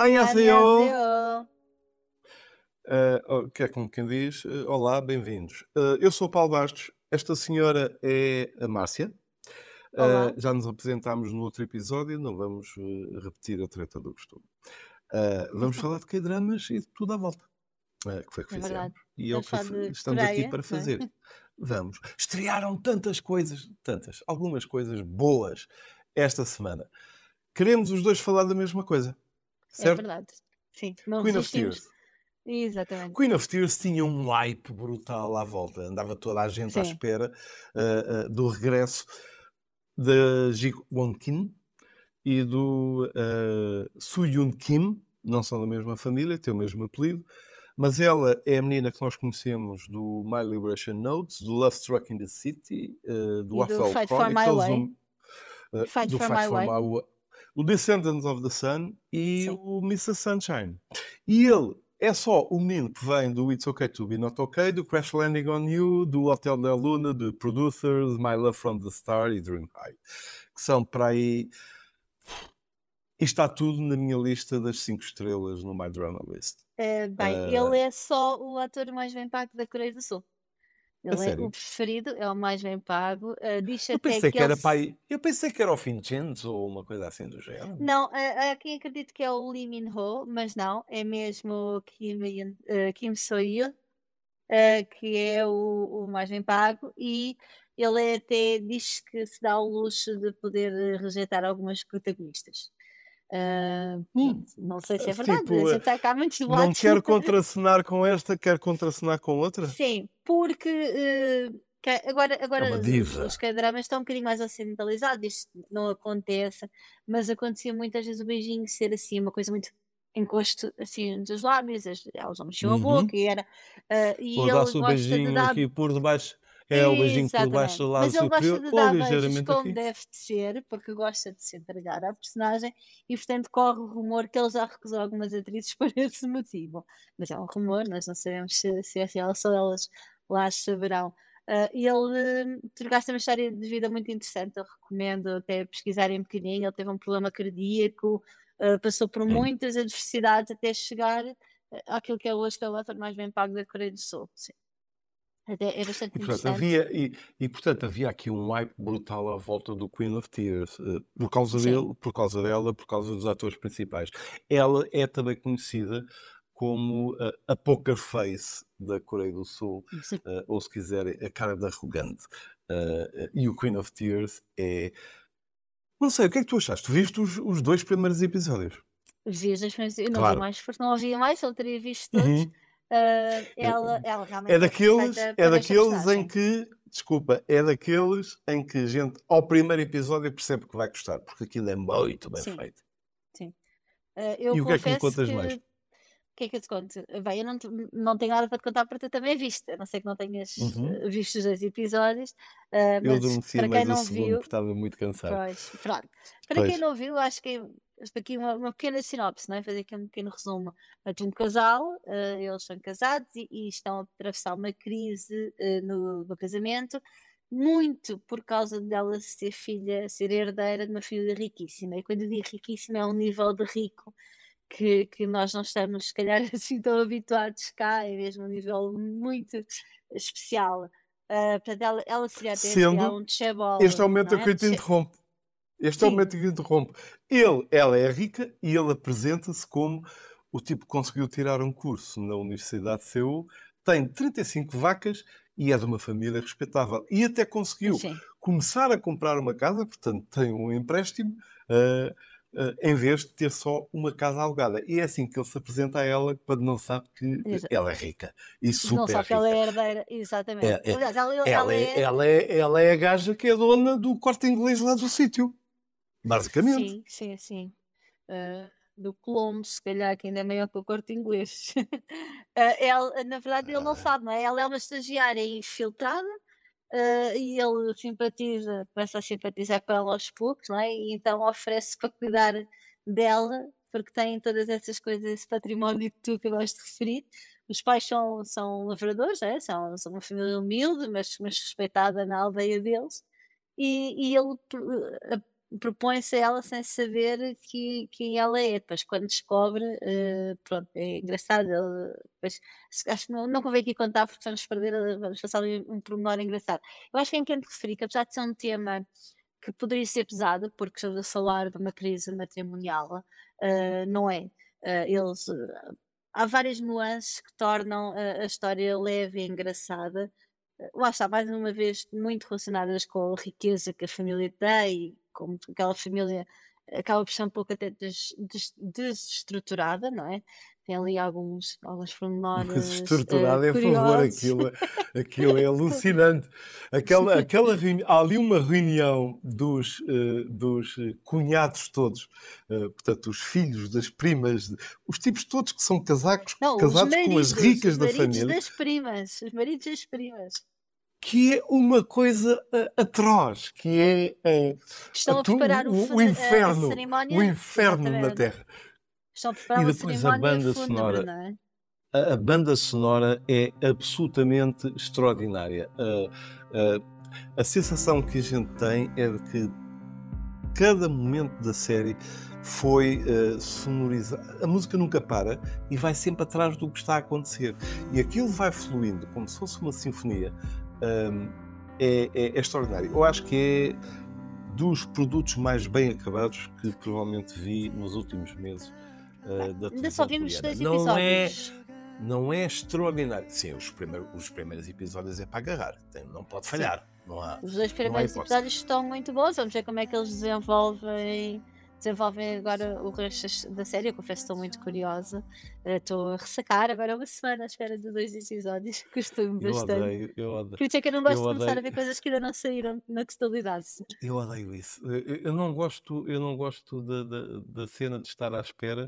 안녕하세요. 안녕하세요. Que é como quem diz, olá, bem-vindos. Eu sou o Paulo Bastos, esta senhora é a Márcia. Olá. Já nos apresentámos no outro episódio, não vamos repetir a treta do costume. Vamos falar de K-dramas e de tudo à volta, que foi que É verdade. fizemos. E é o Vamos que falar de estamos aqui Coreia, para não é? fazer. Vamos. Estrearam tantas coisas, algumas coisas boas esta semana. Queremos os dois falar da mesma coisa, É certo? verdade. Sim, não Queen of resistimos. Tears. Exatamente. Queen of Tears tinha um hype brutal à volta. Andava toda a gente à Sim. espera do regresso da Ji Won Kim e do Soo Yoon Kim. Não são da mesma família, têm o mesmo apelido. Mas ela é a menina que nós conhecemos do My Liberation Notes, do Love Struck in the City, do E do Waffle Fight for My Chronicles, Way. Fight do for Fight My for Way. My Way, o Descendants of the Sun e Sim. o Mr. Sunshine. E ele é só o menino que vem do It's Okay to Be Not Okay, do Crash Landing on You, do Hotel da Luna, de Producers, My Love from the Star e Dream High. Que são para aí... E está tudo na minha lista das 5 estrelas no My Drama List. Bem, ele é só o ator mais bem pago da Coreia do Sul. A Ele é o sério? preferido, é o mais bem pago. Diz Eu até pensei que que ele... era para aí... Eu pensei que era o Vincenzo ou uma coisa assim do género. Não, há quem acredite que é o Lee Min-ho, mas não, é mesmo Kim So-hyun, que é o mais bem pago, e ele até diz que se dá o luxo de poder rejeitar algumas protagonistas. Pronto, não sei se é verdade, a Tipo, gente está cá há muitos não debates. quero contracenar com esta, quero contracenar com outra? Sim, porque É agora uma os diva. K-dramas estão um bocadinho mais ocidentalizados, isto não acontece, mas acontecia muitas vezes o beijinho ser assim, uma coisa muito encosto assim dos lábios, elas não mexiam a boca Uhum. e era, e Ou ele dá-se o gosta de beijinho dar. aqui por debaixo. É o beijinho por baixo Exatamente. do lado Mas ele gosta superior de ou dar beijos ligeiramente como aqui. deve de ser, porque gosta de se entregar à personagem e, portanto, corre o rumor que ele já recusou algumas atrizes por esse motivo. Mas é um rumor, nós não sabemos se é real, só elas lá saberão. E ele trocasse uma história de vida muito interessante, eu recomendo até pesquisarem um bocadinho. Ele teve um problema cardíaco, passou por muitas adversidades até chegar àquilo que é hoje que é o ator mais bem pago da Coreia do Sul. Sim. Até é bastante E portanto, interessante. portanto, havia aqui um hype brutal à volta do Queen of Tears, por causa Sim. dele, por causa dela, por causa dos atores principais. Ela é também conhecida como a poker face da Coreia do Sul, Sim. ou se quiserem, a cara de arrogante. E o Queen of Tears é... Não sei, o que é que tu achaste? Tu viste os 2 primeiros episódios? Vi as referências, eu não vi Claro. mais, porque não havia mais, ele teria visto todos. Uhum. Ela realmente é perfeita É para esta daqueles em personagem. que, desculpa, é daqueles em que a gente, ao primeiro episódio, percebe que vai gostar, porque aquilo é muito bem Sim, feito. sim. Eu E o que é que me confesso contas mais? que. O que é que eu te conto? Bem, eu não tenho nada para te contar porque tu também viste, a não ser que não tenhas Uhum. visto os 2 episódios, Eu mas adormeci a para quem meio do não segundo, viu, porque estava muito cansado. pois, pronto. Para quem Pois. não viu, acho que isto aqui uma pequena sinopse, não é? Fazer aqui um pequeno resumo. De um casal, eles são casados e estão a atravessar uma crise no casamento, muito por causa dela ser filha, ser herdeira de uma filha riquíssima. E quando eu digo riquíssima, é um nível de rico que nós não estamos, se calhar, assim tão habituados cá, é mesmo um nível muito especial. Portanto, ela seria até se calhar Sendo, um chebol, este é o não momento em que é? eu te interrompo. Este é o Sim, momento em que eu te interrompo. Ela é rica e ele apresenta-se como o tipo que conseguiu tirar um curso na Universidade de Seul, tem 35 vacas e é de uma família respeitável. E até conseguiu sim. começar a comprar uma casa, portanto tem um empréstimo, uh, em vez de ter só uma casa alugada. E é assim que ele se apresenta a ela quando não sabe que Exa- ela é rica. E Não super sabe que ela é rica. herdeira, exatamente. É, é, Aliás, ela é. ela é a gaja que é dona do Corte Inglês lá do sítio. Basicamente. Sim, sim, sim. Do Colombo, se calhar, que ainda é maior que o Corte Inglês. Na verdade, ele não sabe, não é? Ela é uma estagiária infiltrada, e ele simpatiza, começa a simpatizar com ela aos poucos, não é? E então oferece para cuidar dela, porque tem todas essas coisas, esse património que tu acabaste de referir. Os pais são lavradores, não é? São uma família humilde, mas respeitada na aldeia deles. E ele propõe-se a ela sem saber que ela é. Depois, quando descobre, pronto, é engraçado. Depois, acho que não convém aqui contar, porque vamos perder, vamos passar ali um pormenor engraçado. Eu acho que é importante referir que, apesar de ser um tema que poderia ser pesado, porque estamos a falar de uma crise matrimonial, não é. Eles, há várias nuances que tornam a história leve e engraçada. Lá está, mais uma vez, muito relacionadas com a riqueza que a família tem e como aquela família acaba por ser um pouco até desestruturada, não é? Tem ali alguns Mas pormenores estruturado é a favor, curiosos. aquilo é alucinante. Há ali uma reunião dos cunhados todos, portanto, os filhos das primas, os tipos todos que são Não, casados com as ricas os da maridos família, das primas, os maridos das primas, que é uma coisa atroz, que que estão a preparar a o cerimónia, inferno na exatamente, Terra. estão a E preparar uma depois a cerimónia banda fúnebre, sonora. não é? A banda sonora é absolutamente extraordinária. A sensação que a gente tem é de que cada momento da série foi sonorizado. A música nunca para e vai sempre atrás do que está a acontecer. E aquilo vai fluindo como se fosse uma sinfonia. É extraordinário. Eu acho que é dos produtos mais bem acabados que provavelmente vi nos últimos meses da Ainda só televisão vimos coreana. 2 episódios. Não é extraordinário. Sim, os primeiros episódios é para agarrar. Não pode Sim. falhar. Não há Os 2 primeiros hipótese. episódios estão muito bons, vamos ver como é que eles desenvolvem agora o resto da série. Eu confesso que estou muito curiosa. Estou a ressacar agora uma semana à espera de 2 episódios, costumo Eu bastante. odeio, Por isso é que eu não gosto eu de começar a odeio, ver coisas que ainda não saíram na totalidade. eu odeio isso. Eu não gosto da cena de estar à espera.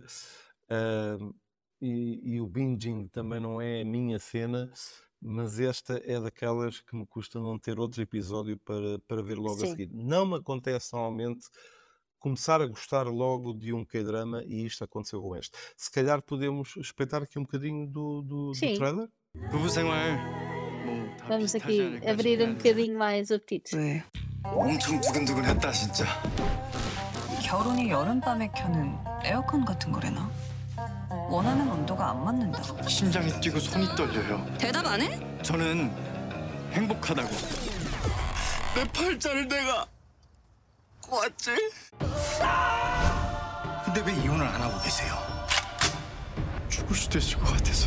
E o binging também não é a minha cena, mas esta é daquelas que me custa não ter outro episódio para ver logo a Sim. seguir. Não me acontece normalmente começar a gostar logo de um K-drama e isto aconteceu com este. Se calhar podemos espreitar aqui um bocadinho do Sim, trailer? 부부 생활 뭐 다 vamos 비슷하지 aqui 않을까 abrir 싶긴 um 한데 bocadinho mais o apetite. 왜? 엄청 두근두근했다 진짜. 결혼이 여름밤에 켜는 에어컨 같은 거래나? 원하는 온도가 안 맞는다. 심장이 뛰고 손이 떨려요. 대답 안 해? 저는 행복하다고. 내 팔자를 내가 꼬았지? 근데 왜 이혼을 안 하고 계세요? 죽을 수도 있을 것 같아서.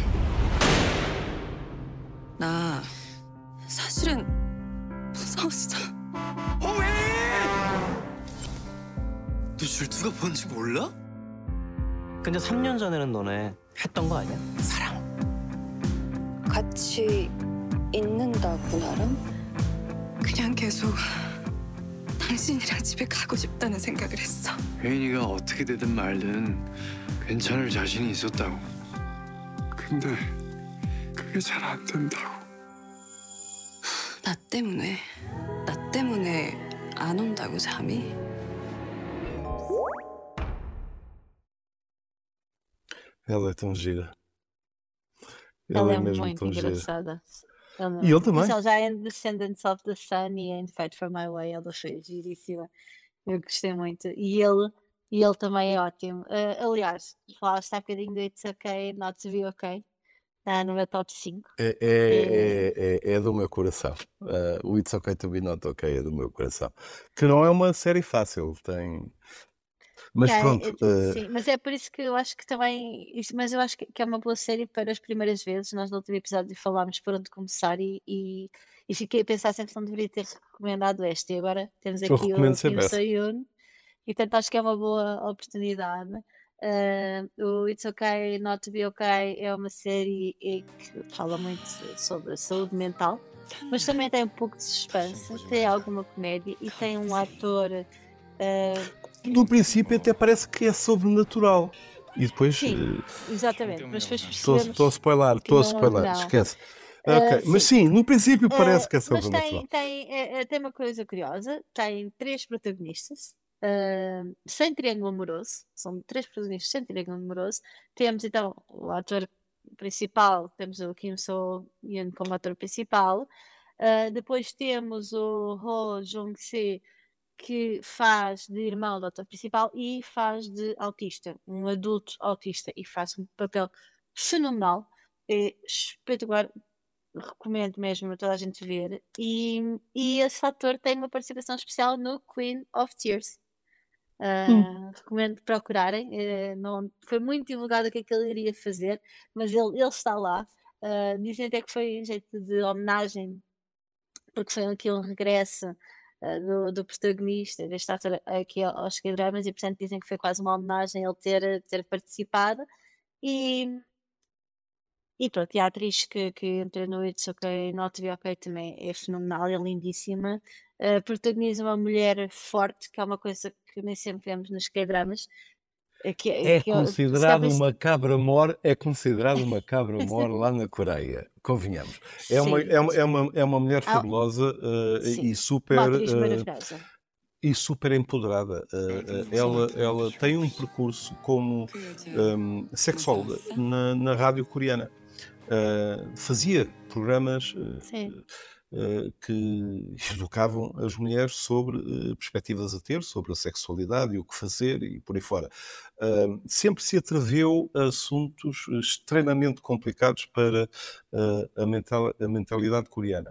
나 사실은 싸웠어. 왜? 너 질투가 뭔지 몰라? 근데 3년 전에는 너네 했던 거 아니야? 사랑. 같이 있는다고 나랑? 그냥 계속 당신이랑 집에 가고 싶다는 생각을 했어. 혜인이가 어떻게 되든 말든 괜찮을 자신이 있었다고. 근데 그게 잘 안 된다고. 나 때문에 안 온다고 잠이? Ela é tão gira. Ela é mesmo muito tão gira. engraçada. E ele também. Mas ela já é em Descendants of the Sun e em Fight for My Way, ela foi giríssima. Eu gostei muito. E ele também é ótimo. Aliás, falaste há bocadinho do It's Okay Not to Be Okay. Está no meu top 5. É do meu coração. O It's Okay to Be Not Okay é do meu coração. Que não é uma série fácil, tem. Mas pronto. Sim, mas é por isso que eu acho que também. Mas eu acho que é uma boa série para as primeiras vezes. Nós no último episódio falámos por onde começar e fiquei a pensar sempre se não deveria ter recomendado esta. E agora temos Eu aqui recomendo o sempre Kim essa. So-yoon e portanto acho que é uma boa oportunidade. O It's Okay Not to Be Okay é uma série que fala muito sobre a saúde mental, mas também tem um pouco de suspense, tem alguma comédia e tem um ator. No princípio até parece que é sobrenatural. E depois. Sim, exatamente, mas depois Estou a percebemos spoiler, que não. esquece. Ok, mas Sim. sim, no princípio parece que é Mas sobrenatural. tem uma coisa curiosa, tem 3 protagonistas, sem triângulo amoroso, são 3 protagonistas sem triângulo amoroso. Temos então o ator principal, temos o Kim So-yoon como ator principal, depois temos o Ho Jung-se que faz de irmão do ator principal e faz de autista, um adulto autista, e faz um papel fenomenal, é espetacular, recomendo mesmo a toda a gente ver. E esse ator tem uma participação especial no Queen of Tears. Recomendo procurarem. Não, foi muito divulgado o que é que ele iria fazer, mas ele está lá. Dizem até que foi em jeito de homenagem, porque foi aqui um regresso do protagonista, deste ator aqui aos K-dramas, e portanto dizem que foi quase uma homenagem a ele ter participado. E pronto, e a atriz que entra no It's Okay, Not to Be Okay também é fenomenal, é lindíssima. Protagoniza uma mulher forte, que é uma coisa que nem sempre vemos nos K-dramas. É considerado uma cabra-mor, lá na Coreia, convenhamos. É uma mulher fabulosa e super... Uma atriz maravilhosa. E super empoderada. Ela tem um percurso como sexóloga na rádio coreana. Fazia programas que educavam as mulheres sobre perspectivas a ter, sobre a sexualidade e o que fazer e por aí fora. Sempre se atreveu a assuntos extremamente complicados para a mentalidade coreana.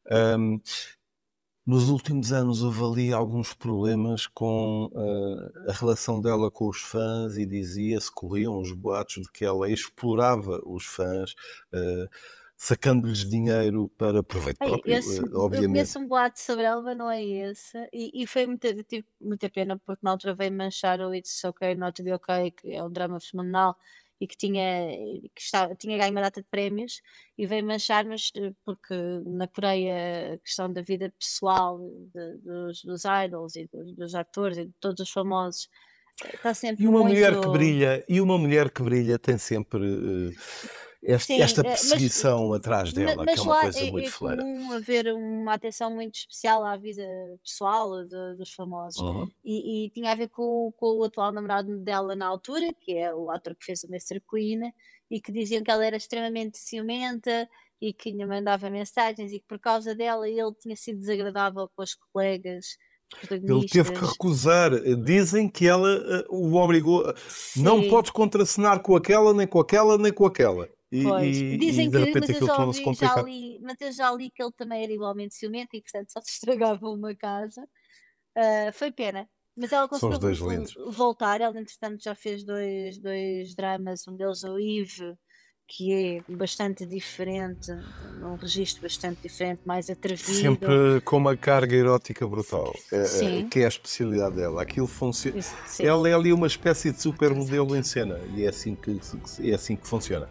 Nos últimos anos houve ali alguns problemas com a relação dela com os fãs, e dizia-se, corriam os boatos de que ela explorava os fãs, sacando-lhes dinheiro para proveito próprio, obviamente. Eu conheço um boato sobre ela, mas não é esse. E foi tive muita pena, porque na altura veio manchar o It's Okay, Not to Be Okay, que é um drama fenomenal e que tinha ganho uma data de prémios, e veio manchar, mas porque na Coreia a questão da vida pessoal dos idols e dos atores e de todos os famosos está sempre muito... E uma mulher que brilha tem sempre esta perseguição atrás dela, que é uma coisa muito fleira. É comum haver uma atenção muito especial à vida pessoal dos famosos. E tinha a ver com o atual namorado dela na altura, que é o ator que fez o Mr. Queen, e que diziam que ela era extremamente ciumenta e que lhe mandava mensagens, e que por causa dela ele tinha sido desagradável com os colegas. Ele teve que recusar. Dizem que ela o obrigou. Não podes contracenar com aquela, nem com aquela, nem com aquela. Dizem de repente aquilo torna-se complicado. Mas eu já li que ele também era igualmente ciumento e, portanto, só se estragava uma casa. Foi pena. Mas ela conseguiu voltar. Ela, entretanto, já fez dois dramas. Um deles, o Eve, que é bastante diferente, um registro bastante diferente, mais atrevido. Sempre com uma carga erótica brutal, que é a especialidade dela. Aquilo funciona. Ela é ali uma espécie de supermodelo em cena, e é assim que funciona.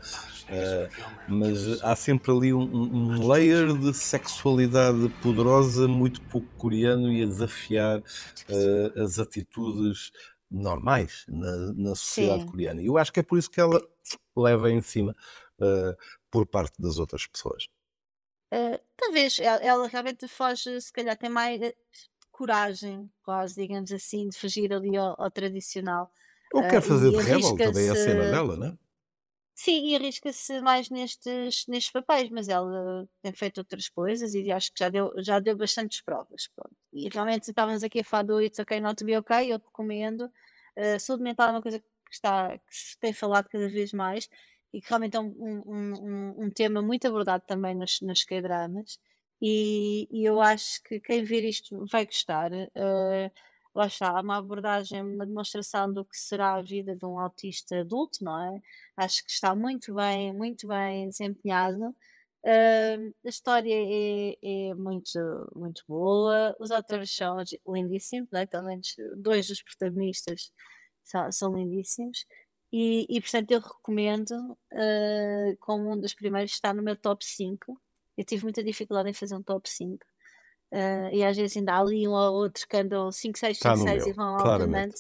Mas há sempre ali um layer de sexualidade poderosa, muito pouco coreano, e a desafiar as atitudes normais na sociedade coreana. E eu acho que é por isso que ela leva em cima por parte das outras pessoas. Talvez ela realmente foge, se calhar tem mais coragem, quase, digamos assim, de fugir ali ao tradicional. Ou quer fazer de rebelde, também é a cena dela, não é? Sim, e arrisca-se mais nestes papéis, mas ela tem feito outras coisas e acho que já deu bastantes provas. Pronto. E realmente, se estávamos aqui a falar do It's Okay, Not to Be Okay, eu recomendo. Saúde mental é uma coisa que se tem falado cada vez mais, e que realmente é um tema muito abordado também nos K-dramas, e eu acho que quem ver isto vai gostar. Lá está, há uma abordagem, uma demonstração do que será a vida de um autista adulto, não é? Acho que está muito bem desempenhado. A história é muito, muito boa, os atores são lindíssimos, né? Pelo menos dois dos protagonistas são lindíssimos, e portanto eu recomendo, como um dos primeiros, está no meu top 5. Eu tive muita dificuldade em fazer um top 5. E às vezes ainda há ali um ou outro que andam 5, 6, 5, 6 e vão alternando.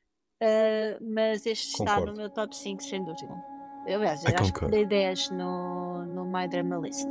Mas este está no meu top 5, sem dúvida. Eu acho que dei 10 no My Drama List.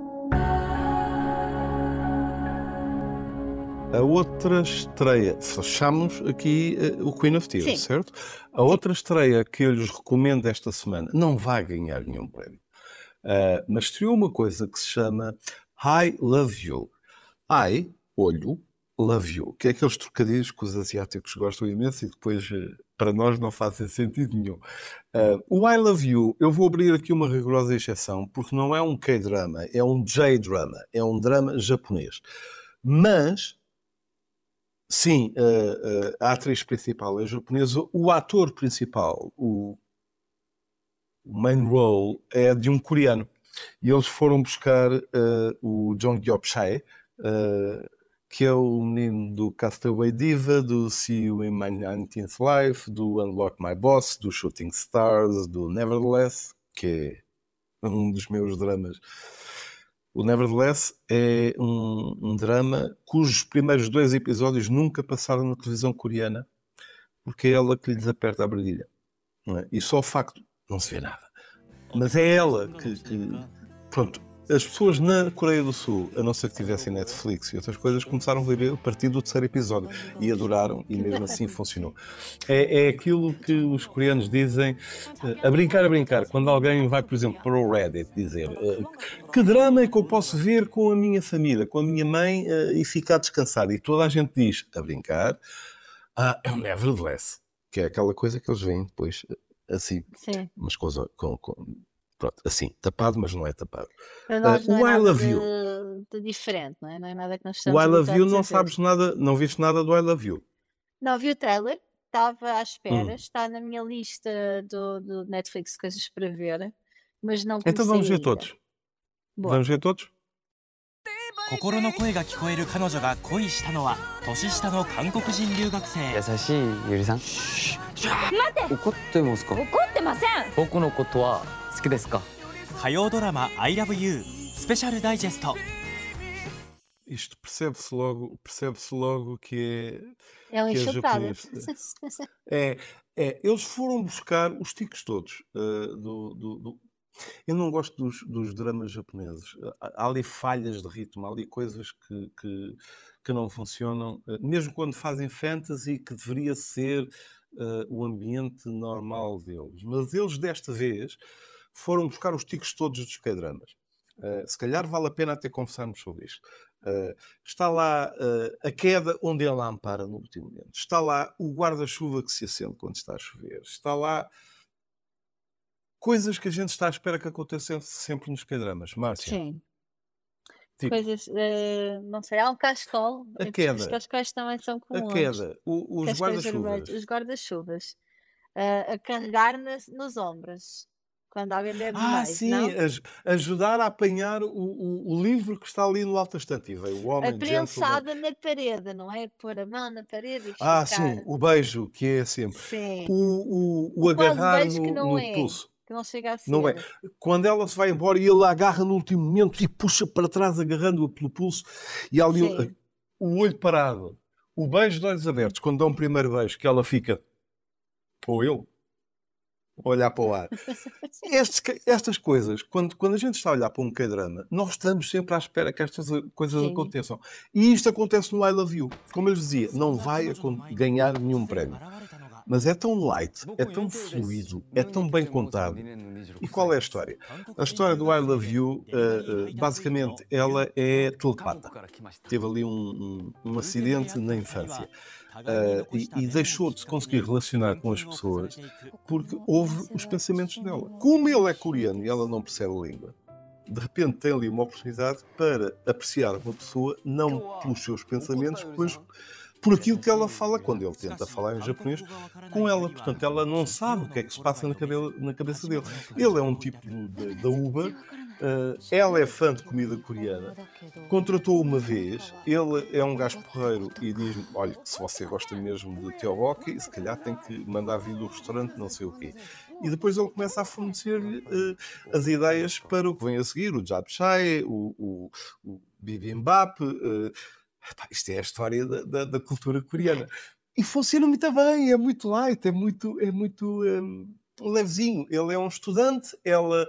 A outra estreia, fechamos aqui o Queen of Tears, certo? A outra estreia que eu lhes recomendo esta semana não vai ganhar nenhum prémio, mas estreou uma coisa que se chama I Love You. I, olho, Love You, que é aqueles trocadilhos que os asiáticos gostam imenso e depois para nós não fazem sentido nenhum. O I Love You, eu vou abrir aqui uma rigorosa exceção, porque não é um K-drama, é um J-drama, é um drama japonês. Mas, sim, a atriz principal é japonesa, o ator principal, o main role, é de um coreano. E eles foram buscar o Jong Yeop-chae, que é o menino do Castaway Diva, do See You in My 19th Life, do Unlock My Boss, do Shooting Stars, do Nevertheless, que é um dos meus dramas. O Nevertheless é um drama cujos primeiros 2 episódios nunca passaram na televisão coreana, porque é ela que lhes aperta a bradilha. Não é? E só o facto, não se vê nada. Mas é ela que pronto, as pessoas na Coreia do Sul, a não ser que tivessem Netflix e outras coisas, começaram a ver a partir do 3º episódio e adoraram, e mesmo assim funcionou. É aquilo que os coreanos dizem, a brincar, quando alguém vai, por exemplo, para o Reddit dizer que drama é que eu posso ver com a minha família, com a minha mãe e ficar descansado, e toda a gente diz, a brincar, é um Nevertheless, que é aquela coisa que eles veem depois assim, Sim. mas pronto, assim, tapado, mas não é tapado. Para nós não O é I nada Love You. de diferente, não é? Não é nada que nós O estamos I Love You habituados a não ver. sabes nada, não viste nada do I Love You. Não vi o trailer, estava à espera, está na minha lista do Netflix de coisas para ver, mas não Então comecei vamos ver ainda. todos. Boa. Vamos ver todos? 心の声が聞こえる彼女が恋したのは年下の韓国人留学生優しいゆりさん。待って。怒ってますか。 怒ってません。 僕のことは好きですか。 火曜ドラマ「ILOVEYOU」スペシャルダイジェスト Isto percebe-se logo que É um que é enxotada. japonês. Eles foram buscar os tiques todos Eu não gosto dos dramas japoneses. Há ali falhas de ritmo, há ali coisas que não funcionam, mesmo quando fazem fantasy, que deveria ser o ambiente normal deles. Mas eles, desta vez, foram buscar os tiques todos dos K-dramas. Se calhar vale a pena até conversarmos sobre isto. Está lá a queda onde ela ampara no último momento. Está lá o guarda-chuva que se acende quando está a chover. Está lá coisas que a gente está à espera que aconteçam sempre nos K-dramas. Márcia, Sim. tipo, Coisas, não sei, há um cascol. A Os queda. cascóis também são a comuns. queda, os Cascóis guarda-chuvas. vermelhos, os guarda-chuvas. A carregar nos ombros. Quando alguém bebe demais, Sim, não? ajudar a apanhar o livro que está ali no alto estante. E veio o A homem prensada na parede, não é? Pôr a mão na parede e sim, esticar. o beijo, que é sempre. Sim. O O quase agarrar beijo que não no é. pulso. Que não chega a ser. Não é. Quando ela se vai embora e ele a agarra no último momento e puxa para trás, agarrando-a pelo pulso, e ali Sim. o olho parado, o beijo de olhos abertos, quando dá um primeiro beijo, que ela fica, ou eu, a olhar para o ar. Estas coisas, quando a gente está a olhar para um K-drama, nós estamos sempre à espera que estas coisas Sim. aconteçam. E isto acontece no I Love You. Como eu lhes dizia, não vai ganhar nenhum prémio. Mas é tão light, é tão fluido, é tão bem contado. E qual é a história? A história do I Love You, basicamente, ela é telepata. Teve ali um acidente na infância. E deixou de se conseguir relacionar com as pessoas porque ouve os pensamentos dela. Como ele é coreano e ela não percebe a língua, de repente tem ali uma oportunidade para apreciar uma pessoa não pelos seus pensamentos, mas por aquilo que ela fala quando ele tenta falar em japonês com ela. Portanto, ela não sabe o que é que se passa na cabeça dele. Ele é um tipo da Uber, ela é fã de comida coreana, contratou uma vez, ele é um gajo porreiro e diz-me, olha, se você gosta mesmo de tteokbokki, se calhar tem que mandar vir do restaurante, não sei o quê. E depois ele começa a fornecer-lhe as ideias para o que vem a seguir, o japchae, o bibimbap. Isto é a história da cultura coreana. E funciona muito bem, é muito light, é muito levezinho. Ele é um estudante, ela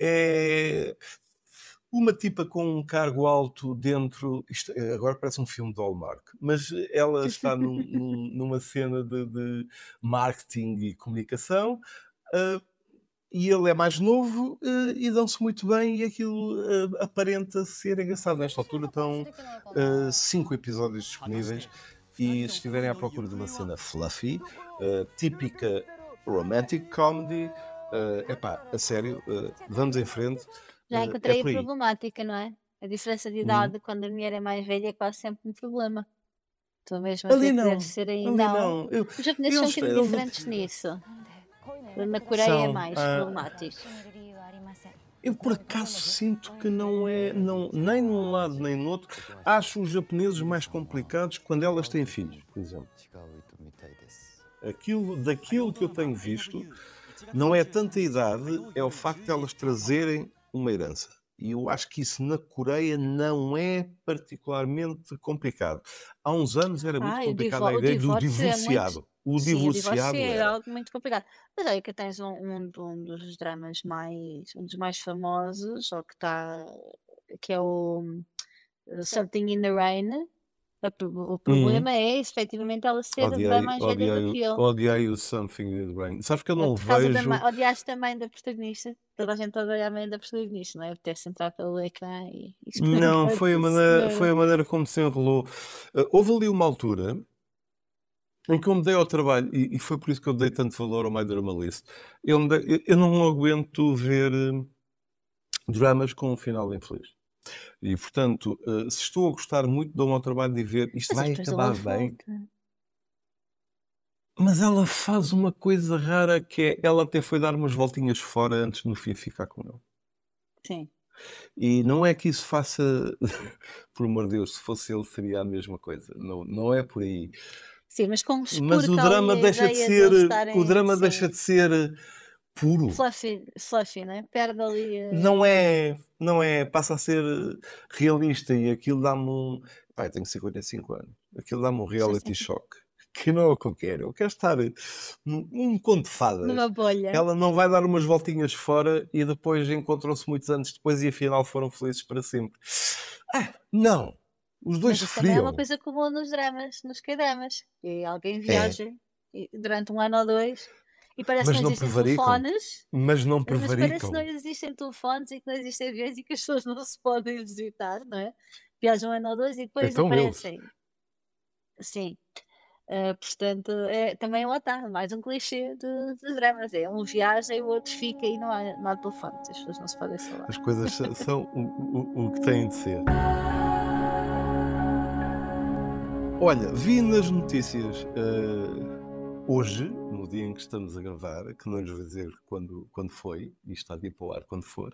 é uma tipa com um cargo alto dentro. Isto agora parece um filme de Hallmark, mas ela está numa cena de marketing e comunicação. e ele é mais novo e dão-se muito bem e aquilo aparenta ser engraçado. Nesta altura estão 5 episódios disponíveis e se estiverem à procura de uma cena fluffy, típica romantic comedy, a sério, vamos em frente. Já É encontrei a por aí. problemática, não é? A diferença de idade quando a mulher é mais velha é quase sempre um problema. Estou mesmo a Ali dizer que não, deve ser aí. ali Não. não. Os japoneses são um bocadinho eles- diferentes nisso. Na Coreia é São, mais ah, problemático. Eu por acaso sinto que não é, nem num lado nem no outro. Acho os japoneses mais complicados quando elas têm filhos, por exemplo. Daquilo que eu tenho visto, não é tanta idade, é o facto de elas trazerem uma herança. E eu acho que isso na Coreia não é particularmente complicado. Há uns anos era muito O complicado a o ideia do divórcio é muito. divorciado. O Sim, o divórcio divorciado é era. algo muito complicado. Mas olha que tens um dos dramas um dos mais famosos, ou que é o Something in the Rain. O problema é, efetivamente, ela ser bem mais velha do que ele. Odiei o Something in the Rain. Sabes que eu É não por causa vejo. odiaste a mãe da protagonista. Toda a gente odeia a mãe da protagonista, não é? Por ter sentado pelo ecrã e Não, escorregar foi a da maneira, senhora. como se enrolou. Houve ali uma altura em que eu me dei ao trabalho, e foi por isso que eu dei tanto valor ao My Drama List. Eu não aguento ver dramas com um final infeliz. E, portanto, se estou a gostar muito, dou-me ao trabalho de ver isto Mas vai depois acabar ela bem. volta. Mas ela faz uma coisa rara que é ela até foi dar umas voltinhas fora antes no fim ficar com ele. Sim. E não é que isso faça, por amor de Deus, se fosse ele seria a mesma coisa. Não, não é por aí. Sim, mas como Mas expurca o drama ali a deixa de ideia ser, deles estarem, o drama sim, deixa de ser puro. fluffy, né? Perde ali. Não é, passa a ser realista e aquilo dá-me um. Pai, eu tenho 55 anos. Aquilo dá-me um reality shock. Que não é o que eu quero. Eu quero estar num conto de fadas. Numa bolha. Ela não vai dar umas voltinhas fora e depois encontram-se muitos anos depois e afinal foram felizes para sempre. Não. Os dois Mas isso também é uma sofriam. coisa comum nos dramas, nos K-dramas. E alguém viaja durante um ano ou dois e parece Mas que não não existem prevaricam. telefones. Mas não Mas parece prevaricam. que não existem telefones e que não existem aviões e que as pessoas não se podem visitar, não é? Viajam um ano ou dois e depois Então aparecem. Sim. Portanto, também lá está, mais um clichê dos dramas. É um viaja e o outro fica e não há telefones, as pessoas não se podem falar. As coisas são o que têm de ser. Olha, vi nas notícias hoje, no dia em que estamos a gravar, que não lhes vou dizer quando foi, e está de ir para o ar quando for,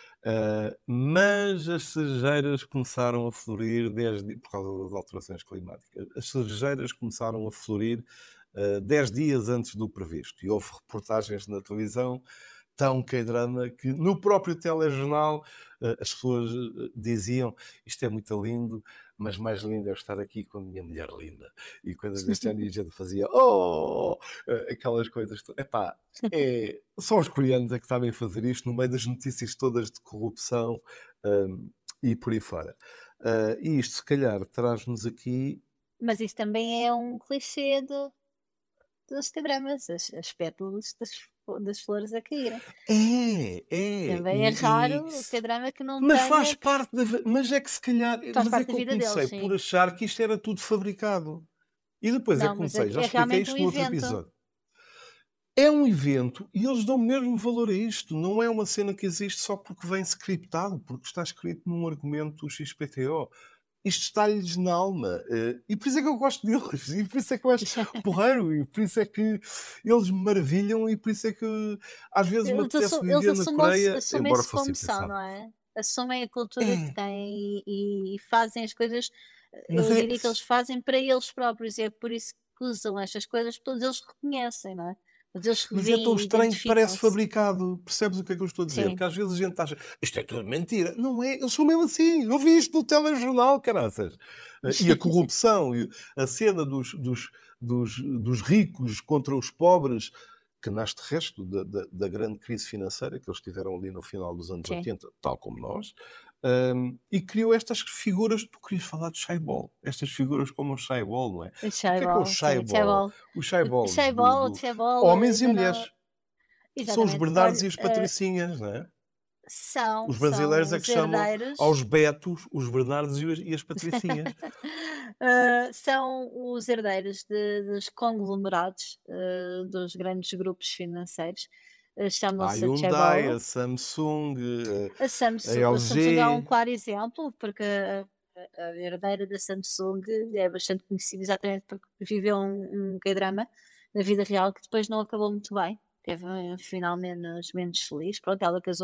mas as cerejeiras começaram a florir por causa das alterações climáticas. As cerejeiras começaram a florir 10 dias antes do previsto. E houve reportagens na televisão, tão K-drama, que no próprio telejornal as pessoas diziam isto é muito lindo, mas mais lindo é estar aqui com a minha mulher linda. E coisas deste ano, e a gente fazia aquelas coisas. Epá, só os coreanos é que sabem fazer isto no meio das notícias todas de corrupção e por aí fora. E isto, se calhar, traz-nos aqui. Mas isso também é um clichê dos K-dramas, as pétalas das flores a caírem. Também é raro o K-drama que não mas tenha... faz parte da... Mas é que se calhar... Faz mas parte é que da eu vida comecei deles, por achar que isto era tudo fabricado. E depois Não, é que mas comecei, já é expliquei realmente isto um no outro evento. episódio. É um evento e eles dão mesmo valor a isto. Não é uma cena que existe só porque vem scriptado, porque está escrito num argumento XPTO. Isto está-lhes na alma. E por isso é que eu gosto deles. E por isso é que eu acho porreiro. E por isso é que eles me maravilham. E por isso é que às vezes me apetece viver na Coreia, embora assumem-se fosse como são, impensado. não é? Assumem a cultura que têm e fazem as coisas. Mas Eu diria que eles fazem para eles próprios. E é por isso que usam estas coisas, todos eles reconhecem, não é? Mas eles Mas é veem tão e estranho que parece identificam-se. fabricado. Percebes o que é que eu estou a dizer? Sim. Porque às vezes a gente acha isto é tudo mentira. Não é, eles são mesmo assim. Eu vi isto no telejornal, caraças. E a corrupção, e a cena dos ricos contra os pobres, que nasce de resto da grande crise financeira que eles tiveram ali no final dos anos Sim. 80, tal como nós. E criou estas figuras, tu querias falar de Shaibol, estas figuras como o Shaibol, não é? O O que é Shaibol, o sim, Shaibol? O Shaibol, o Shaibol homens e ainda mulheres. São os Exatamente. Bernardos e Olha, as Patricinhas, não é? são Os brasileiros é os que chamam herdeiros. aos Betos os Bernardos e as Patricinhas. São os herdeiros dos conglomerados, dos grandes grupos financeiros. A Chamam-se Hyundai, chaebol. a Samsung, A a Samsung é um LG. claro exemplo, porque a herdeira da Samsung é bastante conhecida exatamente porque viveu um K-drama na vida real que depois não acabou muito bem. Teve um final menos feliz. Pronto, ela casou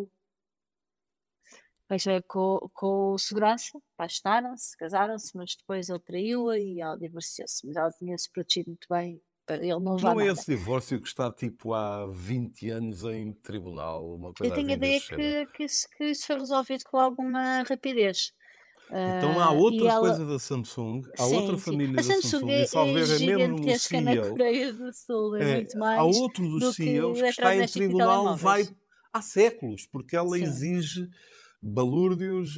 com o segurança, apaixonaram-se, casaram-se, mas depois ele traiu-a e ela divorciou-se. Mas ela tinha-se protegido muito bem para ele não levar Não é nada. esse divórcio que está tipo há 20 anos em tribunal, uma Eu coisa tenho a assim ideia desse género. que isso foi resolvido com alguma rapidez. Então há E outra ela, coisa da Samsung, há outra sim, sim. família A da Samsung Samsung, e salvo é erro é mesmo o gigantesca na CEO, Coreia do Sul, é muito há mais outro dos do que CEOs que está em eletrodomésticos e tribunal vai telemóveis. há séculos, porque ela Sim, exige balúrdios.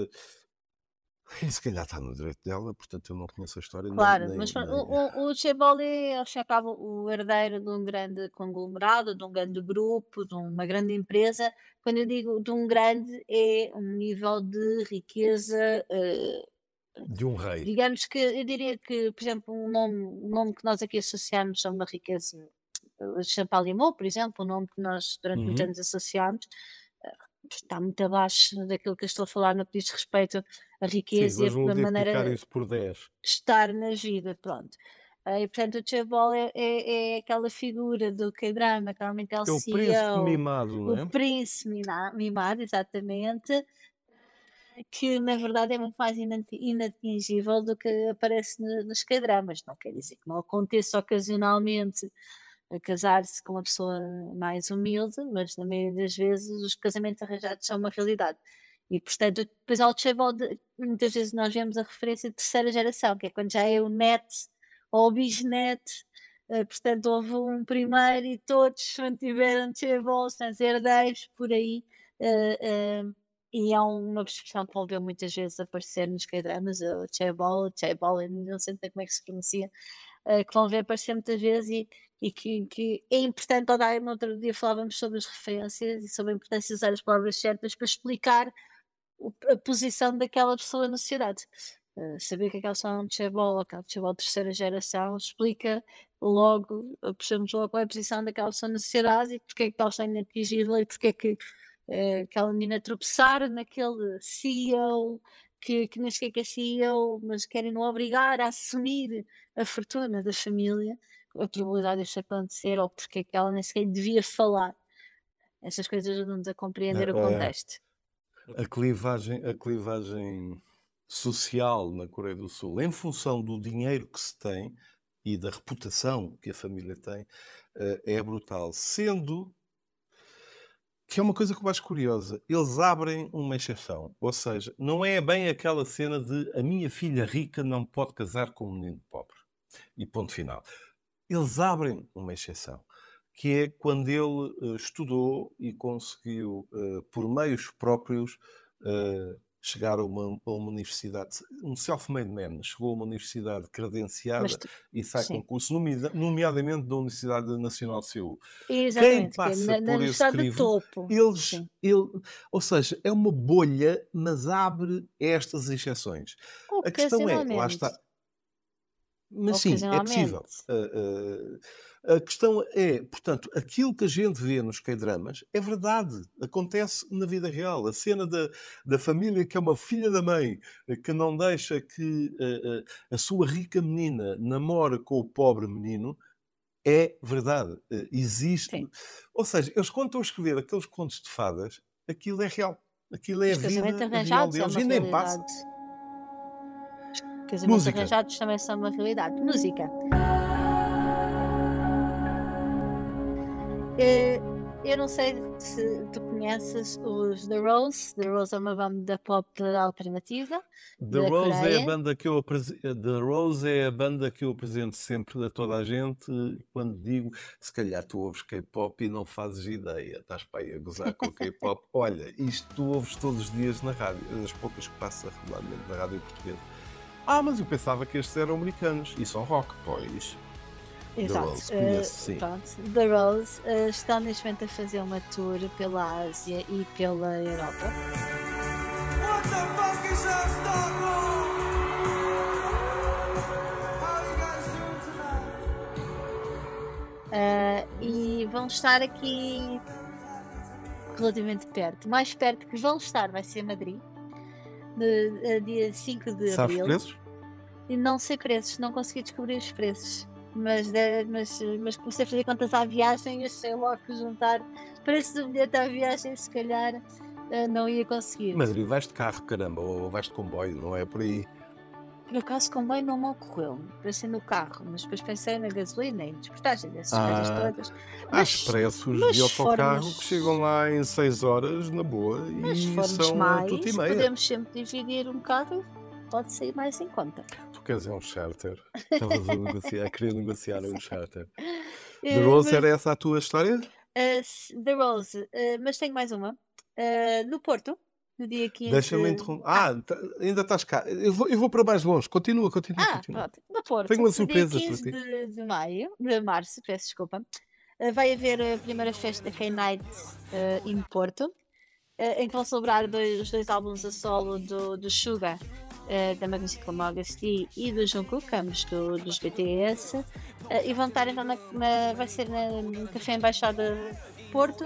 E se calhar está no direito dela, portanto eu não conheço a história claro, nem. mas pronto, o Chaebol é, ao fim e ao cabo, o herdeiro de um grande conglomerado, de um grande grupo, de uma grande empresa. Quando eu digo de um grande, é um nível de riqueza, De um rei. digamos que eu diria que, por exemplo, um nome que nós aqui associamos a uma riqueza, o Champalimau, por exemplo, um nome que nós durante muitos Uhum. anos associámos, está muito abaixo daquilo que eu estou a falar no que diz respeito à Sim, riqueza e mas a vou multiplicar maneira isso por 10. de estar na vida, pronto. E portanto o Chaebol é aquela figura do K-drama, que normalmente é o É o príncipe CEO, mimado, não o é? príncipe mimado, exatamente, que na verdade é muito mais inatingível do que aparece nos K-dramas. Não quer dizer que não aconteça ocasionalmente a casar-se com uma pessoa mais humilde, mas na maioria das vezes os casamentos arranjados são uma realidade. E portanto, depois ao Chaebol, muitas vezes nós vemos a referência de terceira geração, que é quando já é o neto ou o bisneto. Portanto, houve um primeiro e todos mantiveram Chaebol, portanto, herdeiros por aí. eh, eh, e é uma expressão que volveu muitas vezes a aparecer nos K-dramas, o Chaebol, eu não sei como é que se pronuncia, que vão ver aparecer muitas vezes e que é importante olhar. No outro dia falávamos sobre as referências e sobre a importância de usar as palavras certas para explicar a posição daquela pessoa na sociedade. Saber que aquela pessoa é um chaebol ou aquela pessoa de terceira geração explica logo, puxamos logo qual é a posição daquela pessoa na sociedade e porque é que aquela pessoa é inatingível e porque é que aquela menina tropeçar naquele CEO que nem sequer é CEO, mas querem não obrigar a assumir a fortuna da família, a probabilidade disso acontecer, ou porque é que ela nem sequer devia falar. Essas coisas ajudam-nos a compreender o contexto. A clivagem social na Coreia do Sul, em função do dinheiro que se tem e da reputação que a família tem, é brutal. Sendo que é uma coisa que eu acho curiosa, eles abrem uma exceção, ou seja, não é bem aquela cena de a minha filha rica não pode casar com um menino pobre. E ponto final. Eles abrem uma exceção, que é quando ele estudou e conseguiu, por meios próprios, chegar a uma universidade, um self-made man, chegou a uma universidade credenciada e sai sim. concurso, nomeadamente da Universidade Nacional de Seul. Quem Exatamente, que é passa na por esse universidade de crivo, topo. Sim. ou seja, é uma bolha, mas abre estas exceções. A questão é, lá está. Mas sim, é possível. A questão é, portanto, aquilo que a gente vê nos K-dramas é verdade, acontece na vida real. A cena da família que é uma filha da mãe, que não deixa que a sua rica menina namore com o pobre menino, é verdade. Existe. Sim. Ou seja, eles quando estão a escrever aqueles contos de fadas, aquilo é real. Aquilo é a Os casamentos vida real arranjados é deles uma e nem passa. realidade. Os casamentos Música. arranjados também são uma realidade. Música. Eu não sei se tu conheces os The Rose. The Rose é uma banda pop alternativa The da Rose é a Coreia. banda que eu The Rose é a banda que eu apresento sempre a toda a gente quando digo, se calhar tu ouves K-pop e não fazes ideia, estás para aí a gozar com o K-pop. Olha, isto tu ouves todos os dias na rádio, é das poucas que passa regularmente na rádio portuguesa. Mas eu pensava que estes eram americanos e são rock, pois. Exato. Rose, conheço, sim. Pronto, The Rose está neste momento a fazer uma tour pela Ásia e pela Europa. E vão estar aqui relativamente perto. Mais perto que vão estar vai ser Madrid, dia 5 de Sabes abril. preços? E não sei preços, não consegui descobrir os preços. Mas comecei a fazer contas à viagem e achei logo que juntar preço do bilhete à viagem, se calhar não ia conseguir. Madrid, vais de carro, caramba, ou vais de comboio, não é por aí? Por acaso, comboio não me ocorreu. Pensei no carro, mas depois pensei na gasolina e transportagem dessas coisas todas. Há expressos de autocarro que chegam lá em 6 horas, na boa, Mas e formos são mais, a tudo e meia. podemos sempre dividir um bocado, pode sair mais em conta. Tu queres um charter? Estavas a querer negociar um charter. Eh, The Rose, mas- era essa a tua história? The Rose, mas tenho mais uma. No Porto, no dia 15. Deixa-me interromper. Ainda estás cá. Eu vou para mais longe. Continua. Pronto, no Porto. Tenho uma no surpresa dia para 15 ti. de março, peço desculpa, vai haver a primeira festa K-Night em Porto, em que vão celebrar os dois álbuns a solo do Suga, da Magnífica Modesty e do Jungkook, ambos dos BTS, e vão estar então vai ser no Café Embaixada Porto,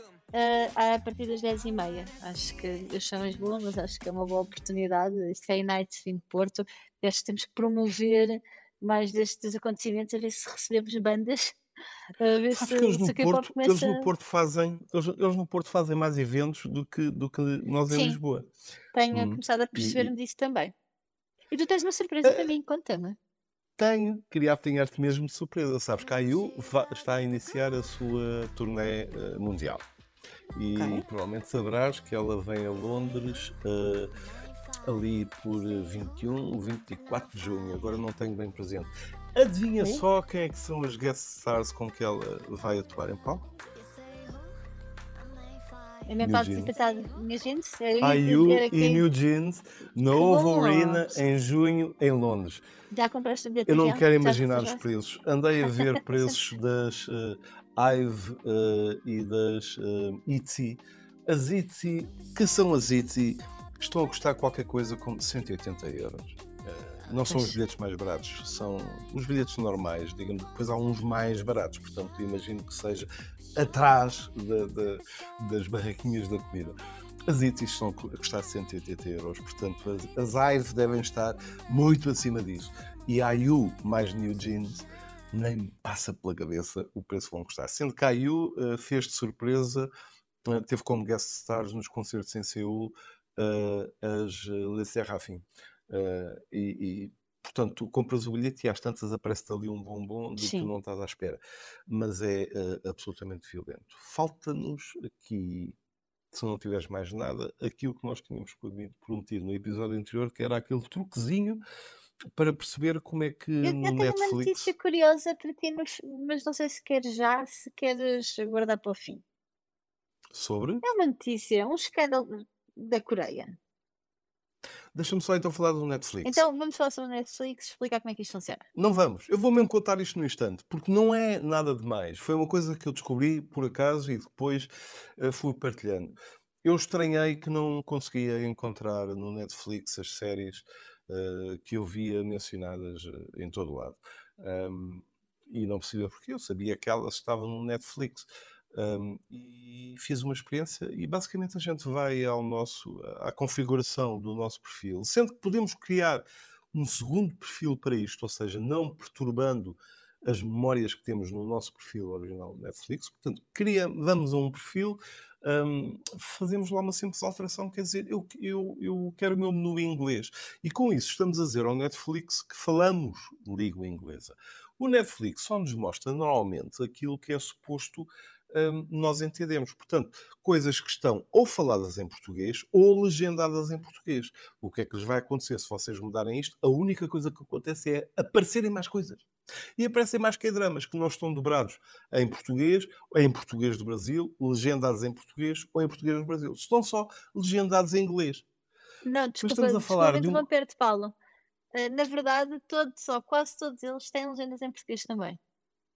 a partir das 10h30. Acho que eu chamo Lisboa, mas acho que é uma boa oportunidade. Este K-Night em Porto, acho que temos que promover mais destes acontecimentos, a ver se recebemos bandas, a ver Sabes que eles se no o K-pop Porto, começa. eles no Porto fazem mais eventos do que nós em Sim. Lisboa. Tenho começado a perceber-me disso também. E tu tens uma surpresa para mim, conta-me. Queria apanhar-te mesmo de surpresa. Sabes que a IU está a iniciar a sua turnê mundial. E Ok. provavelmente saberás que ela vem a Londres ali por 21, 24 de junho. Agora não tenho bem presente. Adivinha Sim. só quem é que são as guest stars com que ela vai atuar em palco? Eu nem New posso Jeans. pensar, minha gente, IU e New Jeans na Ovo bom. Arena em junho em Londres. Já compraste o bilhete Eu não já? quero Já imaginar os reservaste? preços. Andei a ver preços das IVE e das ITZY. As ITZY, que são as ITZY, estão a custar qualquer coisa como 180 euros. Não são os Pois. bilhetes mais baratos, são os bilhetes normais, digamos. Depois há uns mais baratos, portanto imagino que seja atrás das barraquinhas da comida. As ITZY estão a custar 180 euros, portanto as IVE devem estar muito acima disso. E a IU mais New Jeans nem me passa pela cabeça o preço que vão custar. Sendo que a IU fez de surpresa, teve como guest stars nos concertos em Seul as Les Seraphim. Portanto, tu compras o bilhete e às tantas aparece-te ali um bombom de que tu Sim. não estás à espera. Mas é absolutamente violento. Falta-nos aqui, se não tiveres mais nada, aquilo que nós tínhamos prometido no episódio anterior, que era aquele truquezinho para perceber como é que Eu no tenho uma Netflix... notícia curiosa para ti, mas não sei se queres já, se queres guardar para o fim. Sobre? É uma notícia, um escândalo da Coreia. Deixa-me só então falar do Netflix. Então vamos falar sobre o Netflix, explicar como é que isto funciona. Não vamos. Eu vou mesmo contar isto no instante, porque não é nada demais. Foi uma coisa que eu descobri por acaso e depois fui partilhando. Eu estranhei que não conseguia encontrar no Netflix as séries que eu via mencionadas em todo lado. E não percebia porquê. Eu sabia que elas estavam no Netflix. E fiz uma experiência e basicamente a gente vai à configuração do nosso perfil, sendo que podemos criar um segundo perfil para isto, ou seja, não perturbando as memórias que temos no nosso perfil original do Netflix. Portanto, vamos a um perfil, fazemos lá uma simples alteração, quer dizer, eu quero o meu menu em inglês. E com isso estamos a dizer ao Netflix que falamos língua inglesa. O Netflix só nos mostra normalmente aquilo que é suposto nós entendemos. Portanto, coisas que estão ou faladas em português ou legendadas em português. O que é que lhes vai acontecer se vocês mudarem isto? A única coisa que acontece é aparecerem mais coisas. E aparecem mais K-dramas que não estão dobrados em português do Brasil, legendados em português ou em português do Brasil. Estão só legendados em inglês. Não, desculpa, estamos a falar de interromper-te, Paulo. Na verdade, quase todos eles têm legendas em português também.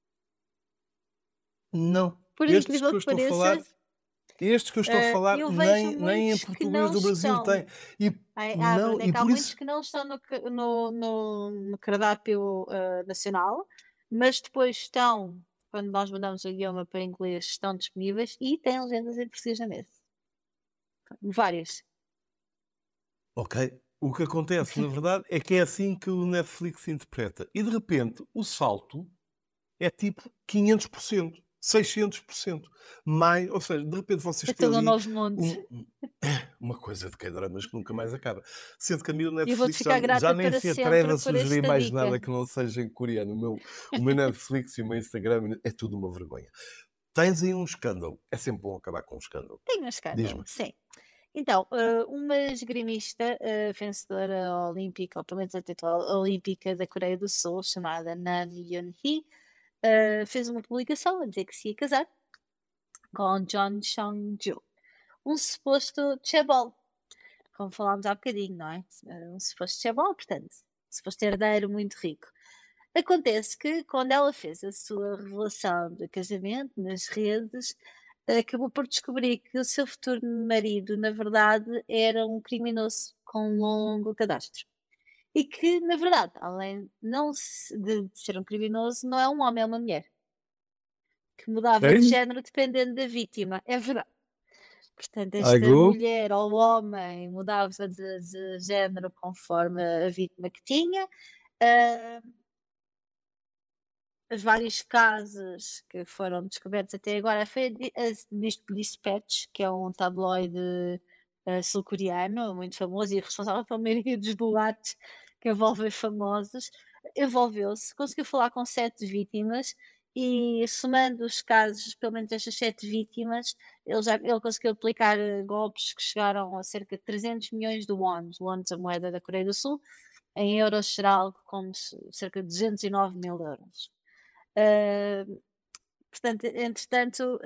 Não. Por Estes que incrível eu que estou a falar, pareça, estes que eu estou a falar, eu vejo nem em muitos que português não do Brasil estão. tem. E não, Bruno, é e que há por muitos isso. que não estão no cardápio nacional, mas depois estão, quando nós mudamos o idioma para inglês, estão disponíveis e têm legendas em português na mesma. Várias. Ok. O que acontece, na verdade, é que é assim que o Netflix interpreta. E de repente, o salto é tipo 500%, 600%. Mais, ou seja, de repente vocês É têm todo um ali novo mundo. uma coisa de K-dramas que nunca mais acaba. Sendo que a mim o E eu vou-te Netflix ficar já grata nem para se atreve sempre a por sugerir esta mais dica. nada que não seja em coreano. O meu Netflix e o meu Instagram é tudo uma vergonha. Tens aí um escândalo. É sempre bom acabar com um escândalo. Tem um escândalo, Diz-me. sim. Então, uma esgrimista vencedora olímpica, ou pelo menos a título olímpica da Coreia do Sul, chamada Nam Yoon-hee, fez uma publicação a dizer que se ia casar com John Sung-joo, um suposto chaebol, como falámos há bocadinho, não é? Um suposto chaebol, portanto, suposto herdeiro muito rico. Acontece que quando ela fez a sua revelação de casamento nas redes, acabou por descobrir que o seu futuro marido, na verdade, era um criminoso com um longo cadastro. E que, na verdade, além de ser um criminoso, não é um homem, é uma mulher. Que mudava de Hein? género dependendo da vítima. É verdade. Portanto, esta Algo? mulher ou homem mudava de género conforme a vítima que tinha. Ah, Os vários casos que foram descobertos até agora foi a Dispatch, que é um tabloide sul-coreano muito famoso e responsável pela maioria dos debates que envolvem famosos. Envolveu-se, conseguiu falar com 7 vítimas e, somando os casos, pelo menos estas 7 vítimas, ele conseguiu aplicar golpes que chegaram a cerca de 300 milhões de wons, wons a moeda da Coreia do Sul, em euros geral, como cerca de 209 mil euros. Portanto, entretanto,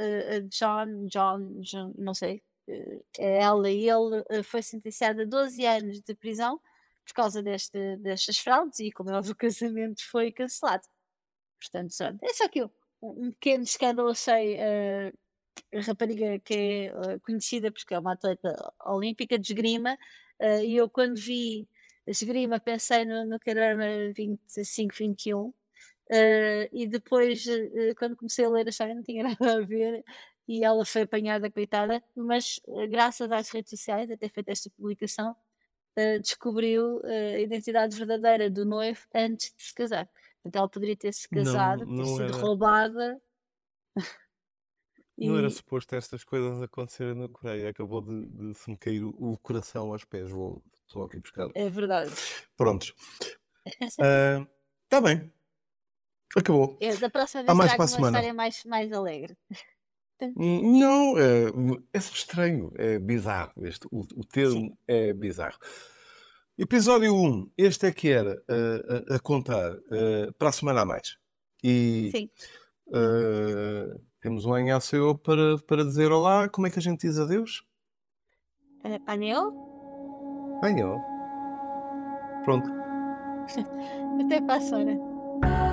John, não sei, ela e ele foi sentenciado a 12 anos de prisão por causa destas fraudes e, como é óbvio, o casamento foi cancelado. Portanto, é só aqui um pequeno escândalo. Achei a rapariga que é conhecida porque é uma atleta olímpica de esgrima, e eu quando vi esgrima pensei no Caramba 25-21. E depois, quando comecei a ler a história, não tinha nada a ver e ela foi apanhada, coitada, mas graças às redes sociais, a ter feito esta publicação, descobriu a identidade verdadeira do noivo antes de se casar. Portanto, ela poderia ter-se casado, ter sido roubada. Não era E suposto estas coisas acontecerem na Coreia. Acabou de se me cair o coração aos pés. Estou aqui buscar. é verdade. Prontos. Está bem. Acabou. Da próxima Há vez mais trago para a uma semana. história mais alegre. Não, é estranho, é bizarro. O termo é bizarro. Episódio 1, este é que era a contar para a semana a mais. E Sim. temos um ANHCO para dizer olá. Como é que a gente diz adeus? Anel? Pronto. Até para a semana.